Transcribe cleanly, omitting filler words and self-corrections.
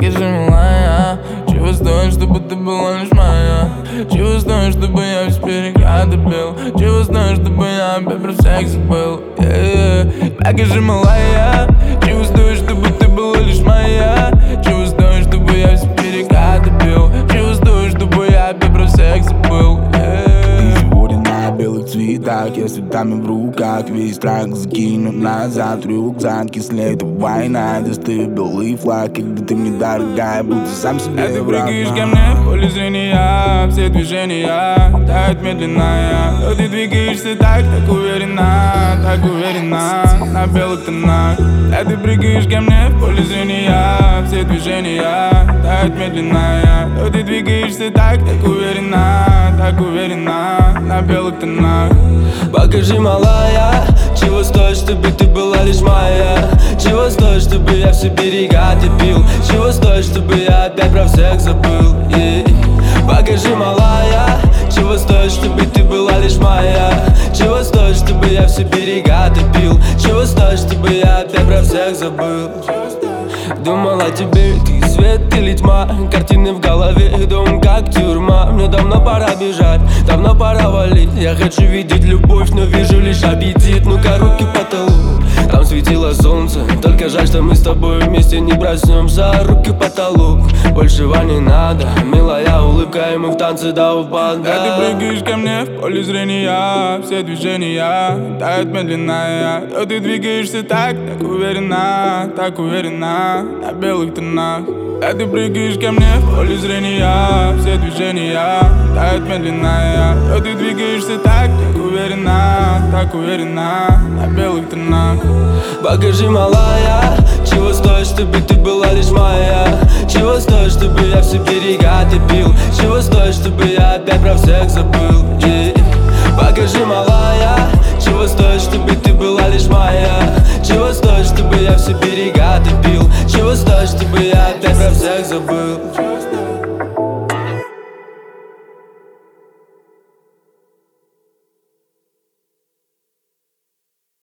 Покажи, малая, чего стоит, чтобы ты была лишь моя. Чего стоит, чтобы я весь переград бил. Чего стоит, чтобы я опять про всех забыл. Покажи, малая, чего стоит, чтобы ты была лишь моя. Чего стоит, чтобы я весь переград бил. Чего стоит, чтобы я опять про всех забыл. Ты сегодня на белых цветах, я с цветами в руках. Весь страх закину назад, рюкзак. Если это война, достаю белый флаг. Когда ты мне дорогая, будто сам себе Ты враг. прыгаешь ко мне в поле зрения, все движения тают медленно. Но ты двигаешься так уверенно, на белых тонах. Ты прыгаешь ко мне в поле зрения, все движения тают медленно. Но ты двигаешься так уверенно, на белых тонах. Покажи, малая, чего стоит, чтобы ты была лишь моя. Чего стоит, чтобы я все берега пил. Чего стоит, чтобы я опять про всех забыл. Покажи, малая, чего стоит, чтобы ты была лишь моя. Чего стоит, чтобы я все берега пил. Чего стоит, чтобы я опять про всех забыл. Думал о тебе, ты свет или тьма. Картины в голове, дом как тюрьма. Мне давно пора бежать, давно пора валить. Я хочу видеть любовь, но вижу лишь аппетит. Ну-ка, руки по потолок, там светило солнце. Только жаль, что мы с тобой вместе не проснемся. Руки в потолок, большего не надо. Милая улыбка, и мы в танце до упада. Ты прыгаешь ко мне в поле зрения, все движения тают медленно. Но ты двигаешься так уверенно, на белых тонах. Ты прыгаешь ко мне в поле зрения, все движения тают медленно. Но ты двигаешься так уверенно, на белых тонах. Покажи, малая, чего стоит, чтобы ты была лишь моя. Чего стоит, чтобы я все берега пил. Чего стоит, чтобы я опять про всех забыл. Покажи, малая, чего стоит, чтобы ты была лишь моя. Чего стоит, чтобы я все берега пил. Чего стоит, чтобы я опять про всех забыл.